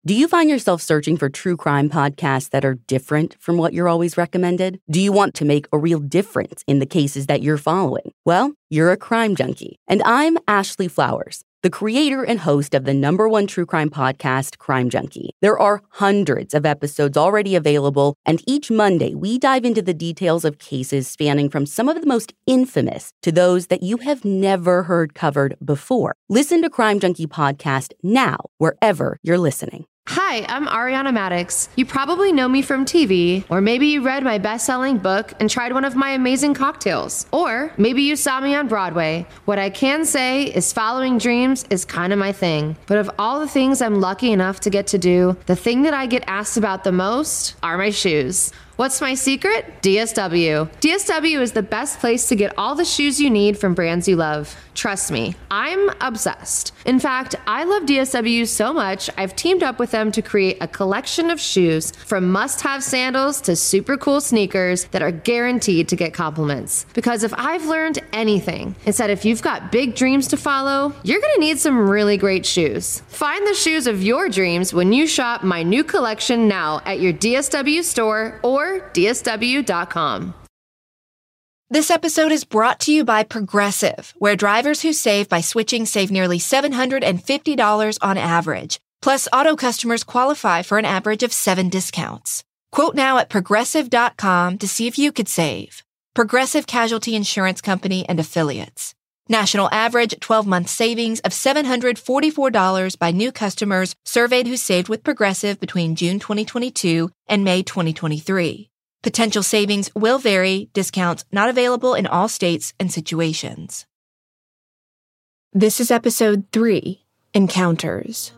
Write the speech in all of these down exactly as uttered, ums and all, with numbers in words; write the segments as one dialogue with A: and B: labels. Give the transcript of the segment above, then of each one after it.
A: Do you find yourself searching for true crime podcasts that are different from what you're always recommended? Do you want to make a real difference in the cases that you're following? Well, you're a crime junkie. And I'm Ashley Flowers, the creator and host of the number one true crime podcast, Crime Junkie. There are hundreds of episodes already available, and each Monday we dive into the details of cases spanning from some of the most infamous to those that you have never heard covered before. Listen to Crime Junkie Podcast now, wherever you're listening.
B: Hi, I'm Ariana Maddox. You probably know me from T V, or maybe you read my best-selling book and tried one of my amazing cocktails. Or maybe you saw me on Broadway. What I can say is following dreams is kind of my thing. But of all the things I'm lucky enough to get to do, the thing that I get asked about the most are my shoes. What's my secret? D S W. D S W is the best place to get all the shoes you need from brands you love. Trust me, I'm obsessed. In fact, I love D S W so much, I've teamed up with them to create a collection of shoes from must-have sandals to super cool sneakers that are guaranteed to get compliments. Because if I've learned anything, it's that if you've got big dreams to follow, you're gonna need some really great shoes. Find the shoes of your dreams when you shop my new collection now at your D S W store or D S W dot com.
C: This episode is brought to you by Progressive, where drivers who save by switching save nearly seven hundred fifty dollars on average. Plus, auto customers qualify for an average of seven discounts. Quote now at Progressive dot com to see if you could save. Progressive Casualty Insurance Company and Affiliates. National average twelve-month savings of seven hundred forty-four dollars by new customers surveyed who saved with Progressive between June twenty twenty-two and May twenty twenty-three. Potential savings will vary, discounts not available in all states and situations. This is episode three, Encounters.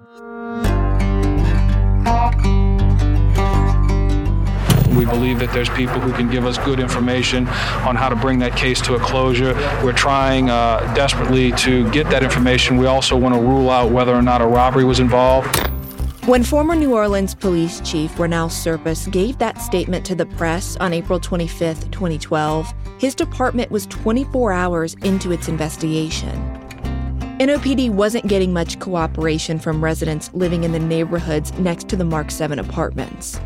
D: We believe that there's people who can give us good information on how to bring that case to a closure. We're trying uh, desperately to get that information. We also want to rule out whether or not a robbery was involved.
C: When former New Orleans police chief Ronald Serpas gave that statement to the press on April twenty-fifth, twenty twelve, his department was twenty-four hours into its investigation. N O P D wasn't getting much cooperation from residents living in the neighborhoods next to the Mark seven apartments.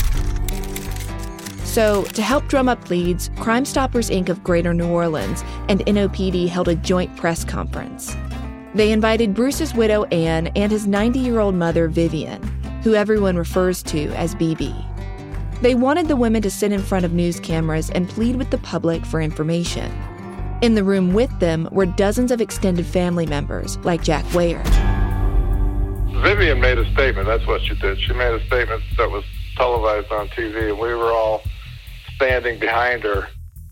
C: So, to help drum up leads, Crime Stoppers, Incorporated of Greater New Orleans and N O P D held a joint press conference. They invited Bruce's widow, Ann, and his ninety-year-old mother, Vivian, who everyone refers to as B B. They wanted the women to sit in front of news cameras and plead with the public for information. In the room with them were dozens of extended family members, like Jack Ware.
E: Vivian made a statement, that's what she did. She made a statement that was televised on T V, and we were all standing behind her.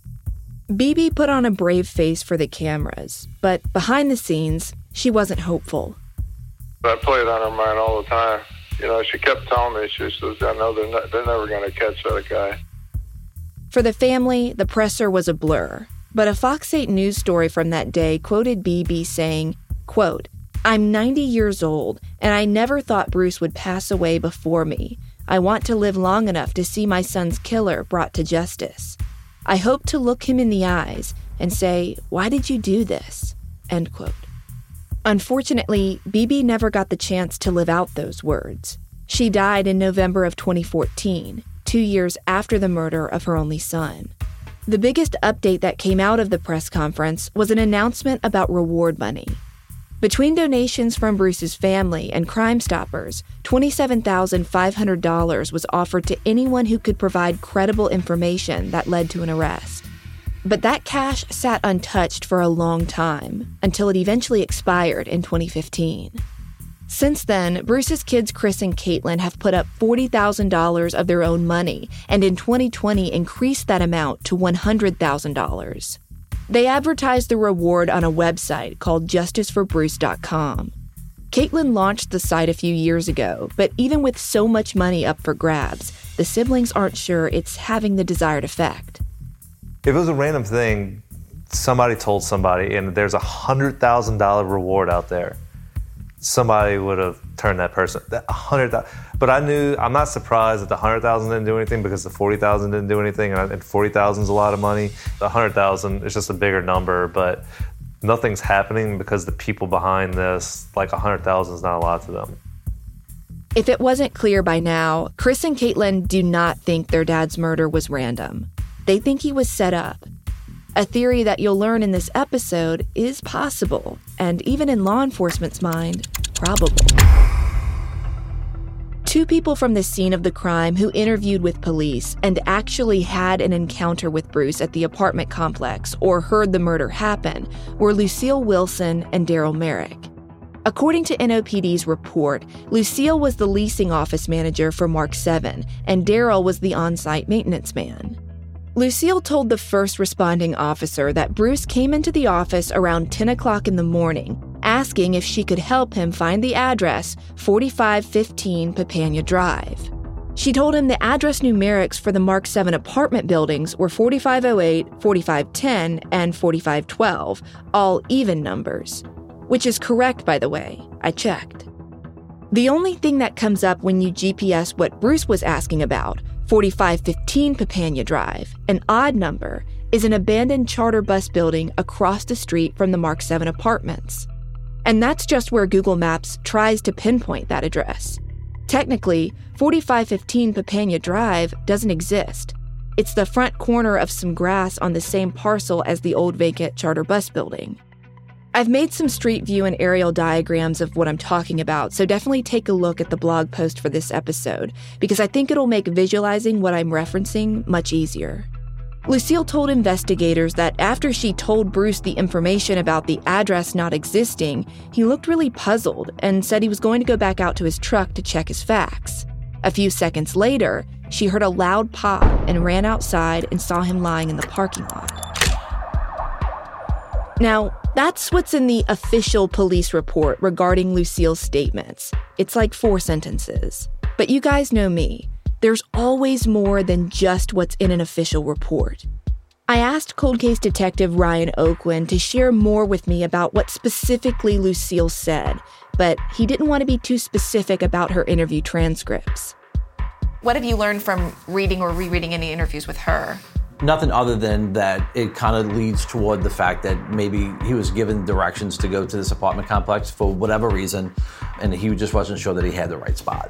C: B B put on a brave face for the cameras, but behind the scenes, she wasn't hopeful.
E: That played on her mind all the time. You know, she kept telling me, she says, I know they're, not, they're never going to catch that guy.
C: For the family, the presser was a blur, but a Fox eight News story from that day quoted B B saying, quote, "I'm ninety years old, and I never thought Bruce would pass away before me. I want to live long enough to see my son's killer brought to justice. I hope to look him in the eyes and say, why did you do this?" End quote. Unfortunately, B B never got the chance to live out those words. She died in November of twenty fourteen, two years after the murder of her only son. The biggest update that came out of the press conference was an announcement about reward money. Between donations from Bruce's family and Crime Stoppers, twenty-seven thousand five hundred dollars was offered to anyone who could provide credible information that led to an arrest. But that cash sat untouched for a long time, until it eventually expired in twenty fifteen. Since then, Bruce's kids Chris and Caitlin have put up forty thousand dollars of their own money, and in twenty twenty increased that amount to one hundred thousand dollars. They advertised the reward on a website called justice for bruce dot com. Caitlin launched the site a few years ago, but even with so much money up for grabs, the siblings aren't sure it's having the desired effect.
F: If it was a random thing, somebody told somebody, and there's a one hundred thousand dollars reward out there, somebody would have turned that person. one hundred thousand dollars. But I knew, I'm not surprised that the one hundred thousand dollars didn't do anything because the forty thousand dollars didn't do anything, and forty thousand dollars is a lot of money. The one hundred thousand dollars is just a bigger number, but nothing's happening because the people behind this, like one hundred thousand dollars is not a lot to them.
C: If it wasn't clear by now, Chris and Caitlin do not think their dad's murder was random. They think he was set up. A theory that you'll learn in this episode is possible, and even in law enforcement's mind, probable. Two people from the scene of the crime who interviewed with police and actually had an encounter with Bruce at the apartment complex or heard the murder happen were Lucille Wilson and Daryl Merrick. According to N O P D's report, Lucille was the leasing office manager for Mark seven, and Daryl was the on-site maintenance man. Lucille told the first responding officer that Bruce came into the office around ten o'clock in the morning, asking if she could help him find the address, forty-five fifteen Papania Drive. She told him the address numerics for the Mark seven apartment buildings were forty-five oh eight, forty-five ten, and forty-five twelve, all even numbers. Which is correct, by the way. I checked. The only thing that comes up when you G P S what Bruce was asking about, forty-five fifteen Papania Drive, an odd number, is an abandoned charter bus building across the street from the Mark seven apartments. And that's just where Google Maps tries to pinpoint that address. Technically, forty-five fifteen Papania Drive doesn't exist. It's the front corner of some grass on the same parcel as the old vacant charter bus building. I've made some street view and aerial diagrams of what I'm talking about, so definitely take a look at the blog post for this episode, because I think it'll make visualizing what I'm referencing much easier. Lucille told investigators that after she told Bruce the information about the address not existing, he looked really puzzled and said he was going to go back out to his truck to check his facts. A few seconds later, she heard a loud pop and ran outside and saw him lying in the parking lot. Now, that's what's in the official police report regarding Lucille's statements. It's like four sentences. But you guys know me. There's always more than just what's in an official report. I asked cold case detective Ryan Oakland to share more with me about what specifically Lucille said, but he didn't want to be too specific about her interview transcripts.
G: What have you learned from reading or rereading any interviews with her?
H: Nothing other than that it kind of leads toward the fact that maybe he was given directions to go to this apartment complex for whatever reason, and he just wasn't sure that he had the right spot.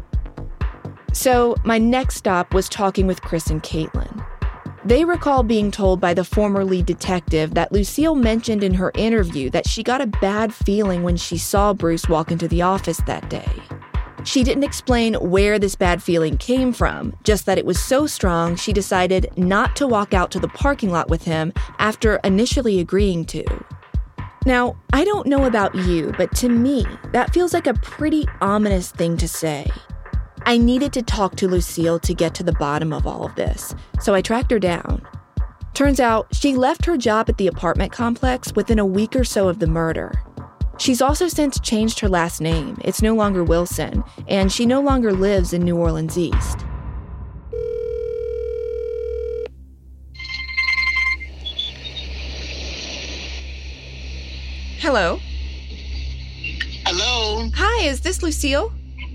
C: So my next stop was talking with Chris and Caitlin. They recall being told by the former lead detective that Lucille mentioned in her interview that she got a bad feeling when she saw Bruce walk into the office that day. She didn't explain where this bad feeling came from, just that it was so strong she decided not to walk out to the parking lot with him after initially agreeing to. Now, I don't know about you, but to me, that feels like a pretty ominous thing to say. I needed to talk to Lucille to get to the bottom of all of this, so I tracked her down. Turns out, she left her job at the apartment complex within a week or so of the murder. She's also since changed her last name. It's no longer Wilson, and she no longer lives in New Orleans East. Hello.
I: Hello.
C: Hi, is this Lucille?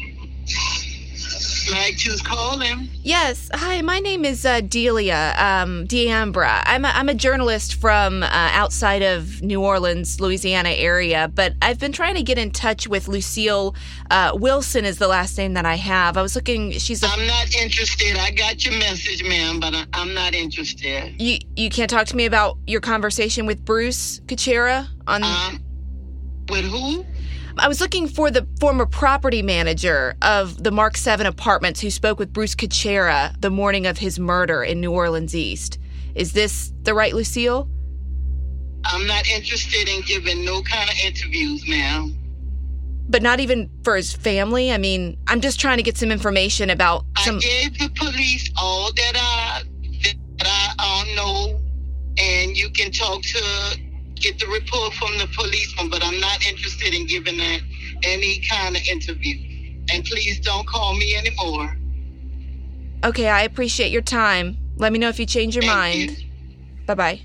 I: Like who's calling?
C: Yes. Hi, my name is uh, Delia um, D'Ambra. I'm a, I'm a journalist from uh, outside of New Orleans, Louisiana area, but I've been trying to get in touch with Lucille uh, Wilson is the last name that I have. I was looking, she's a...
I: I'm not interested. I got your message, ma'am, but I, I'm not interested.
C: You you can't talk to me about your conversation with Bruce Kuchera on...
I: Um, with who?
C: I was looking for the former property manager of the Mark seven apartments who spoke with Bruce Kuchera the morning of his murder in New Orleans East. Is this the right Lucille?
I: I'm not interested in giving no kind of interviews, ma'am.
C: But not even for his family? I mean, I'm just trying to get some information about some...
I: I gave the police all that I, that I uh, know, and you can talk to... get the report from the policeman, but I'm not interested in giving that any kind of interview. And please don't call me anymore.
C: Okay, I appreciate your time. Let me know if you change your
I: Thank
C: mind.
I: you.
C: Bye-bye.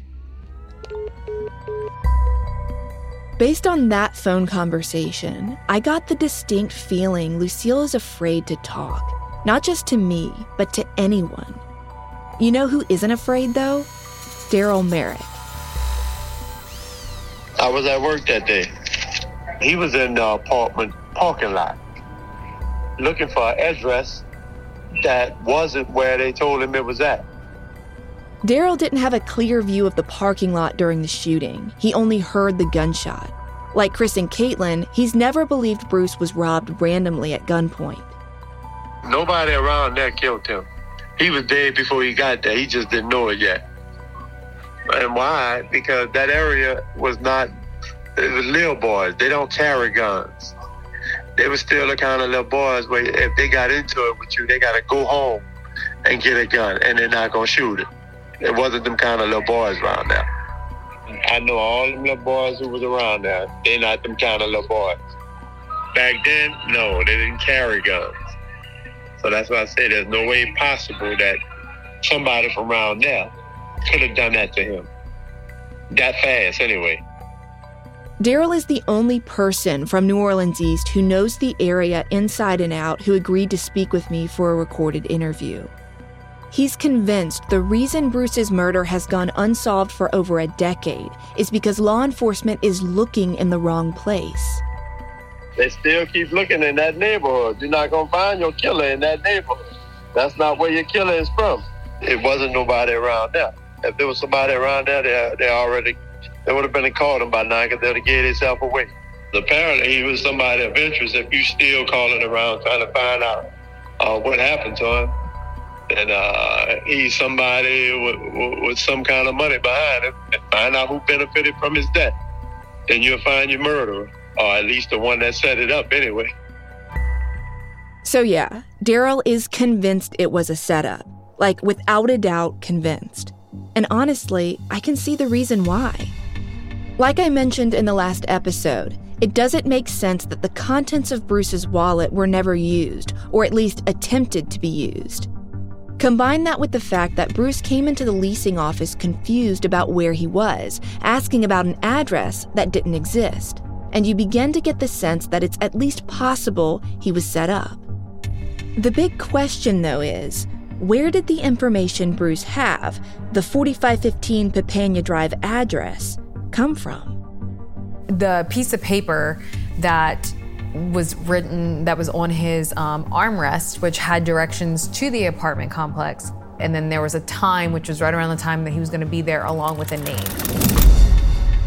C: Based on that phone conversation, I got the distinct feeling Lucille is afraid to talk. Not just to me, but to anyone. You know who isn't afraid, though? Daryl Merrick.
E: I was at work that day. He was in the apartment parking lot.
J: looking for an address that wasn't where they told him it was at.
C: Daryl didn't have a clear view of the parking lot during the shooting. He only heard the gunshot. Like Chris and Caitlin, he's never believed Bruce was robbed randomly at gunpoint.
J: Nobody around there killed him. He was dead before he got there. He just didn't know it yet. And why? Because that area was not, it was little boys. They don't carry guns. They were still the kind of little boys where if they got into it with you, they got to go home and get a gun, and they're not going to shoot it. It wasn't them kind of little boys around there. I know all them little boys who was around there. They're not them kind of little boys. Back then, no, they didn't carry guns. So that's why I say there's no way possible that somebody from around there could have done that to him. That fast, anyway.
C: Daryl is the only person from New Orleans East who knows the area inside and out who agreed to speak with me for a recorded interview. He's convinced the reason Bruce's murder has gone unsolved for over a decade is because law enforcement is looking in the wrong place.
J: They still keep looking in that neighborhood. You're not going to find your killer in that neighborhood. That's not where your killer is from. It wasn't nobody around there. If there was somebody around there, they, they already, they would have been caught him by now because they would have gave themselves away. Apparently, he was somebody of interest. If you still calling around trying to find out uh, what happened to him, and uh, he's somebody with, with some kind of money behind him, and find out who benefited from his death, then you'll find your murderer, or at least the one that set it up anyway.
C: So yeah, Daryl is convinced it was a setup. Like, without a doubt, convinced. And honestly, I can see the reason why. Like I mentioned in the last episode, it doesn't make sense that the contents of Bruce's wallet were never used, or at least attempted to be used. Combine that with the fact that Bruce came into the leasing office confused about where he was, asking about an address that didn't exist, and you begin to get the sense that it's at least possible he was set up. The big question, though, is, where did the information Bruce have, the forty-five fifteen Papania Drive address, come from?
K: The piece of paper that was written, that was on his um, armrest, which had directions to the apartment complex. And then there was a time, which was right around the time that he was going to be there, along with a name.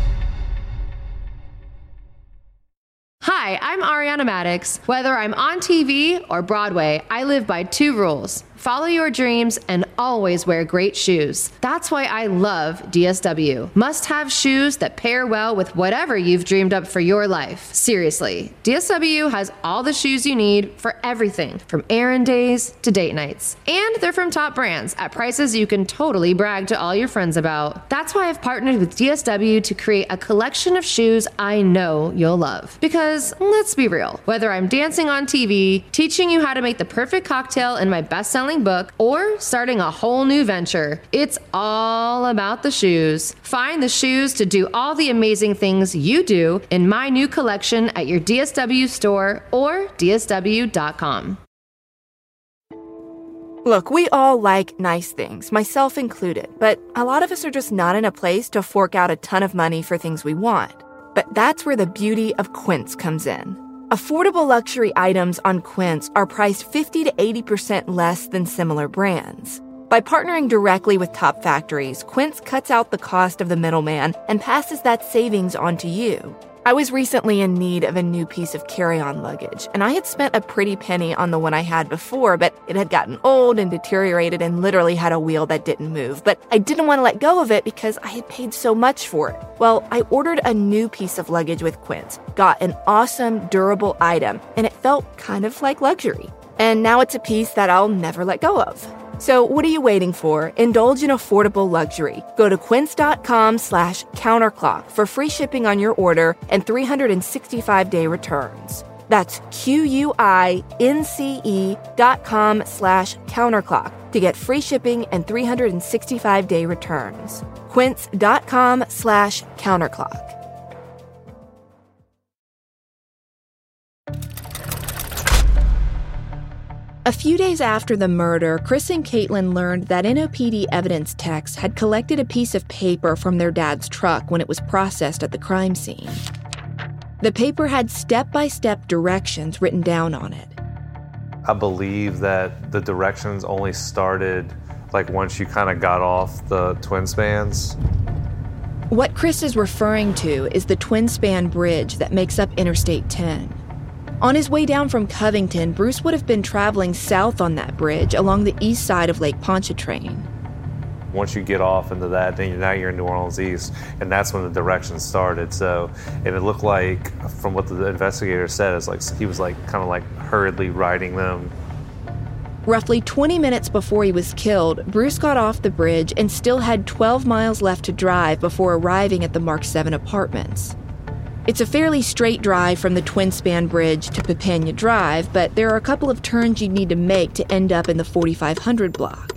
B: Hi, I'm Ariana Maddox. Whether I'm on T V or Broadway, I live by two rules. Follow your dreams and always wear great shoes. That's why I love D S W. Must-have shoes that pair well with whatever you've dreamed up for your life. Seriously, D S W has all the shoes you need for everything from errand days to date nights. And they're from top brands at prices you can totally brag to all your friends about. That's why I've partnered with D S W to create a collection of shoes I know you'll love. Because, let's be real, whether I'm dancing on T V, teaching you how to make the perfect cocktail in my best-selling book, or starting a whole new venture, it's all about the shoes. Find the shoes to do all the amazing things you do in my new collection at your D S W store or D S W dot com.
C: Look, we all like nice things, myself included, but a lot of us are just not in a place to fork out a ton of money for things we want. But that's where the beauty of Quince comes in. Affordable luxury items on Quince are priced fifty to eighty percent less than similar brands. By partnering directly with top factories, Quince cuts out the cost of the middleman and passes that savings on to you. I was recently in need of a new piece of carry-on luggage, and I had spent a pretty penny on the one I had before, but it had gotten old and deteriorated and literally had a wheel that didn't move. But I didn't want to let go of it because I had paid so much for it. Well, I ordered a new piece of luggage with Quince, got an awesome, durable item, and it felt kind of like luxury. And now it's a piece that I'll never let go of. So what are you waiting for? Indulge in affordable luxury. Go to quince.com slash counterclock for free shipping on your order and three hundred sixty-five day returns. That's Q-U-I-N-C-E dot com slash counterclock to get free shipping and three hundred sixty-five day returns. Quince.com slash counterclock. A few days after the murder, Chris and Caitlin learned that N O P D evidence techs had collected a piece of paper from their dad's truck when it was processed at the crime scene. The paper had step-by-step directions written down on it.
F: I believe that the directions only started like once you kind of got off the twin spans.
C: What Chris is referring to is the twin span bridge that makes up Interstate ten. On his way down from Covington, Bruce would have been traveling south on that bridge along the east side of Lake Pontchartrain.
F: Once you get off into that, then you're, now you're in New Orleans East, and that's when the directions started. So, and it looked like, from what the investigator said, it's like he was like kind of like hurriedly riding them.
C: Roughly twenty minutes before he was killed, Bruce got off the bridge and still had twelve miles left to drive before arriving at the Mark seven apartments. It's a fairly straight drive from the twin span bridge to Papania Drive, but there are a couple of turns you'd need to make to end up in the forty-five hundred block.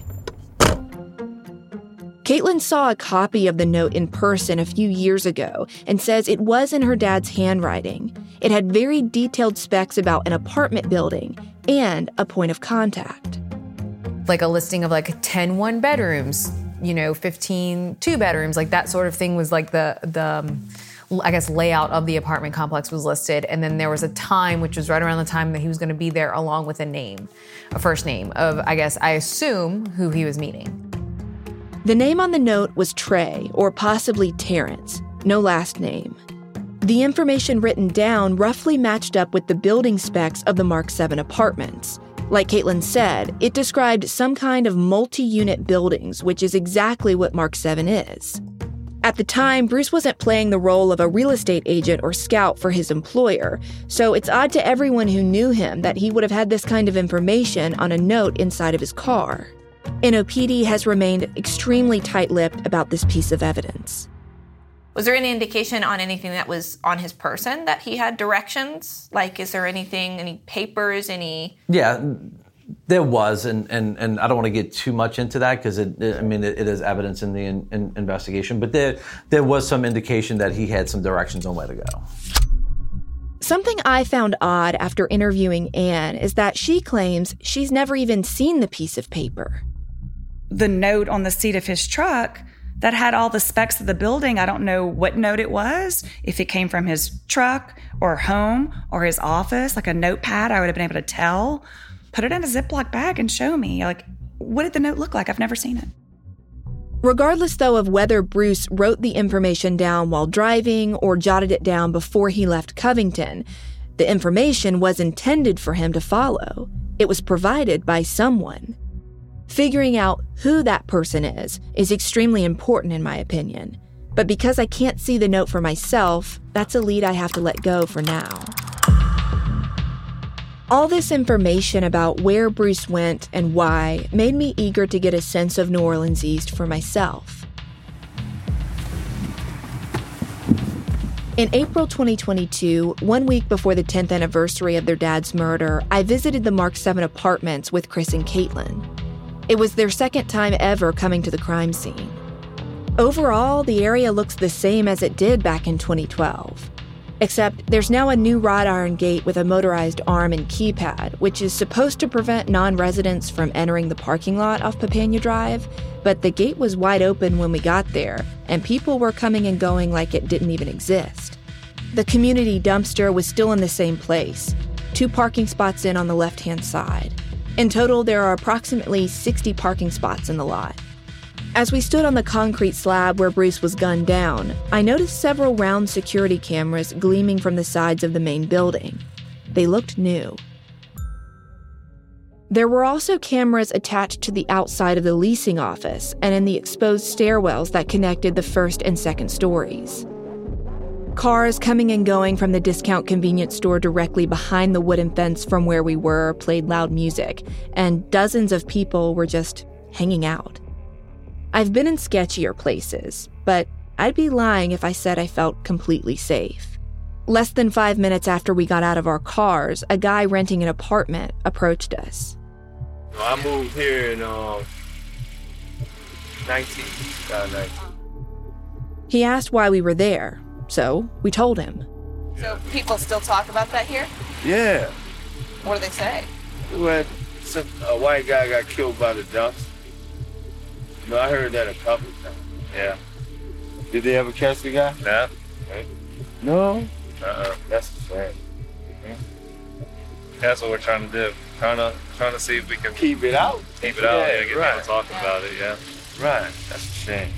C: Caitlin saw a copy of the note in person a few years ago and says it was in her dad's handwriting. It had very detailed specs about an apartment building and a point of contact.
K: Like a listing of like ten one bedrooms, you know, fifteen two bedrooms, like that sort of thing was like the, the um, I guess, layout of the apartment complex was listed. And then there was a time, which was right around the time that he was going to be there, along with a name, a first name of, I guess, I assume, who he was meeting.
C: The name on the note was Trey, or possibly Terrence, no last name. The information written down roughly matched up with the building specs of the Mark seven apartments. Like Caitlin said, it described some kind of multi-unit buildings, which is exactly what Mark seven is. At the time, Bruce wasn't playing the role of a real estate agent or scout for his employer, so it's odd to everyone who knew him that he would have had this kind of information on a note inside of his car. N O P D has remained extremely tight-lipped about this piece of evidence.
G: Was there any indication on anything that was on his person that he had directions? Like, is there anything, any papers, any...
H: Yeah, there was, and, and, and I don't want to get too much into that because, it, it, I mean, it, it is evidence in the in, in investigation, but there, there was some indication that he had some directions on where to go.
C: Something I found odd after interviewing Anne is that she claims she's never even seen the piece of paper.
L: The note on the seat of his truck that had all the specs of the building, I don't know what note it was, if it came from his truck or home or his office, like a notepad, I would have been able to tell. Put it in a Ziploc bag and show me. Like, what did the note look like? I've never seen it.
C: Regardless, though, of whether Bruce wrote the information down while driving or jotted it down before he left Covington, the information was intended for him to follow. It was provided by someone. Figuring out who that person is is extremely important in my opinion. But because I can't see the note for myself, that's a lead I have to let go for now. All this information about where Bruce went and why made me eager to get a sense of New Orleans East for myself. In April twenty twenty-two, one week before the tenth anniversary of their dad's murder, I visited the Mark seven apartments with Chris and Caitlin. It was their second time ever coming to the crime scene. Overall, the area looks the same as it did back in twenty twelve. Except there's now a new wrought iron gate with a motorized arm and keypad, which is supposed to prevent non-residents from entering the parking lot off Papania Drive, but the gate was wide open when we got there, and people were coming and going like it didn't even exist. The community dumpster was still in the same place, two parking spots in on the left-hand side. In total, there are approximately sixty parking spots in the lot. As we stood on the concrete slab where Bruce was gunned down, I noticed several round security cameras gleaming from the sides of the main building. They looked new. There were also cameras attached to the outside of the leasing office and in the exposed stairwells that connected the first and second stories. Cars coming and going from the discount convenience store directly behind the wooden fence from where we were played loud music, and dozens of people were just hanging out. I've been in sketchier places, but I'd be lying if I said I felt completely safe. Less than five minutes after we got out of our cars, a guy renting an apartment approached us.
M: I moved here in um, nineteen, nineteen.
C: He asked why we were there, so we told him.
G: So people still talk about that here?
M: Yeah.
G: What do they say?
M: When a white guy got killed by the dumps. No, I heard that a couple of times. Yeah. Did they ever catch the guy? Nah. Okay. No? Uh-uh. That's a shame. Mm-hmm. That's what we're trying to do.
F: Trying to trying to see if we can
M: keep it out.
F: Keep it out.
M: Yeah,
F: Yeah, get
M: right.
F: people talking about it. Yeah.
M: Right. That's a shame.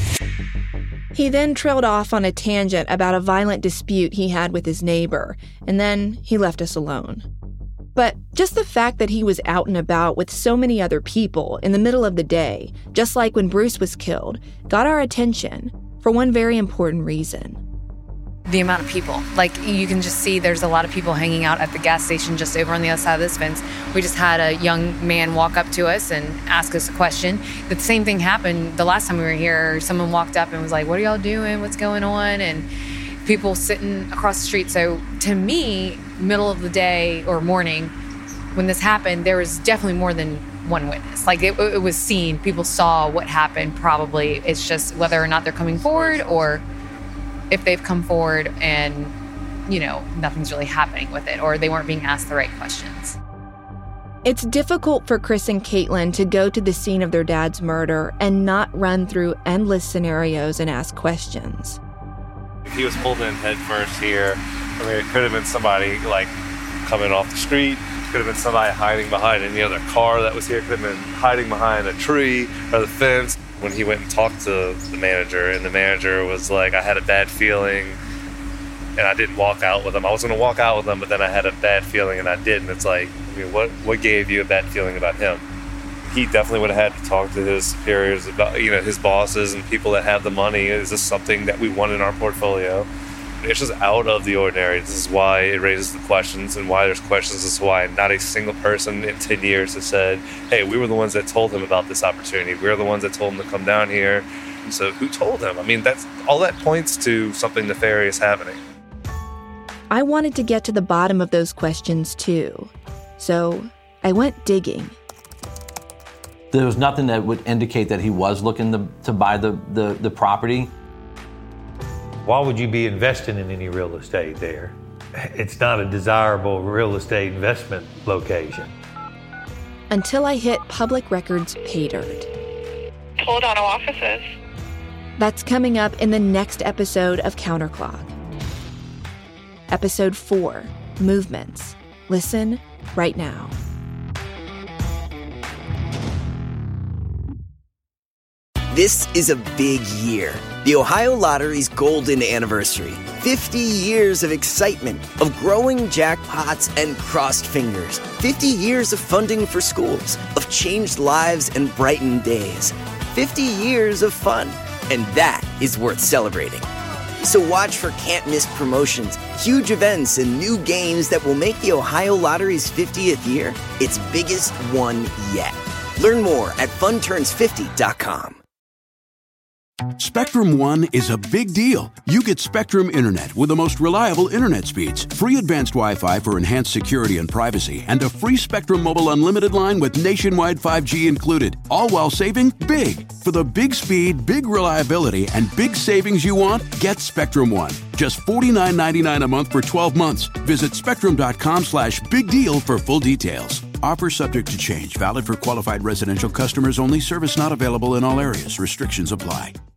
C: He then trailed off on a tangent about a violent dispute he had with his neighbor, and then he left us alone. But just the fact that he was out and about with so many other people in the middle of the day, just like when Bruce was killed, got our attention for one very important reason.
K: The amount of people. Like, you can just see there's a lot of people hanging out at the gas station just over on the other side of this fence. We just had a young man walk up to us and ask us a question. The same thing happened the last time we were here. Someone walked up and was like, what are y'all doing? What's going on? And people sitting across the street. So to me, middle of the day or morning, when this happened, there was definitely more than one witness. Like, it, it was seen. People saw what happened, probably. It's just whether or not they're coming forward, or if they've come forward and, you know, nothing's really happening with it, or they weren't being asked the right questions.
C: It's difficult for Chris and Caitlin to go to the scene of their dad's murder and not run through endless scenarios and ask questions.
F: If he was pulled in head first here, I mean, it could have been somebody, like, coming off the street. Could have been somebody hiding behind any other car that was here. Could have been hiding behind a tree or the fence. When he went and talked to the manager, and the manager was like, I had a bad feeling, and I didn't walk out with him. I was going to walk out with him, but then I had a bad feeling, and I did. And it's like, I mean, what what gave you a bad feeling about him? He definitely would have had to talk to his superiors about, you know, his bosses and people that have the money. Is this something that we want in our portfolio? It's just out of the ordinary. This is why it raises the questions, and why there's questions. This is why not a single person in ten years has said, hey, we were the ones that told him about this opportunity. We were the ones that told him to come down here. So who told him? I mean, that's all that points to something nefarious happening.
C: I wanted to get to the bottom of those questions too. So I went digging.
H: There was nothing that would indicate that he was looking to, to buy the, the, the property.
N: Why would you be investing in any real estate there? It's not a desirable real estate investment location.
C: Until I hit Public Records Pay Dirt.
O: Toledano offices.
C: That's coming up in the next episode of Counterclock. Episode four, Movements. Listen right now.
P: This is a big year. The Ohio Lottery's golden anniversary. fifty years of excitement, of growing jackpots and crossed fingers. fifty years of funding for schools, of changed lives and brightened days. fifty years of fun, and that is worth celebrating. So watch for can't-miss promotions, huge events, and new games that will make the Ohio Lottery's fiftieth year its biggest one yet. Learn more at fun turns fifty dot com.
Q: Spectrum One is a big deal. You get Spectrum Internet with the most reliable internet speeds, free advanced Wi-Fi for enhanced security and privacy, and a free Spectrum Mobile Unlimited line with nationwide five G included, all while saving big. For the big speed, big reliability, and big savings you want, get Spectrum One. Just forty-nine ninety-nine a month for twelve months. Visit spectrum.com slash big deal for full details. Offer subject to change. Valid for qualified residential customers only. Service not available in all areas. Restrictions apply.